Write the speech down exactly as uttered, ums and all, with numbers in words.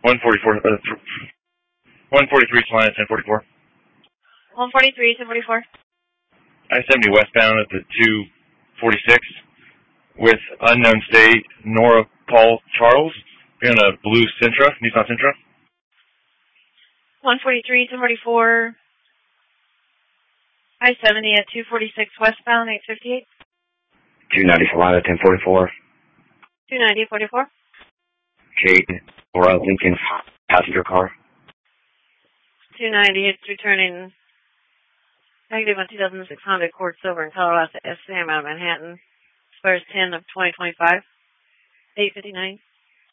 one forty-four, uh, one forty-three, Salina, ten forty-four. one forty-three, ten forty-four. I seventy westbound at the two forty-six with unknown state, Nora Paul Charles, in a blue Sentra, Nissan Sentra. one forty-three, ten forty-four. I seventy at two forty-six westbound, eight fifty-eight. two ninety Salina, ten forty-four. two ninety, forty-four. Jade, Laura Lincoln, passenger car. two ninety, it's returning negative on two thousand six Honda Accord Silver in Colorado to S Sam out of Manhattan. Expires ten of twenty twenty-five. eight fifty-nine.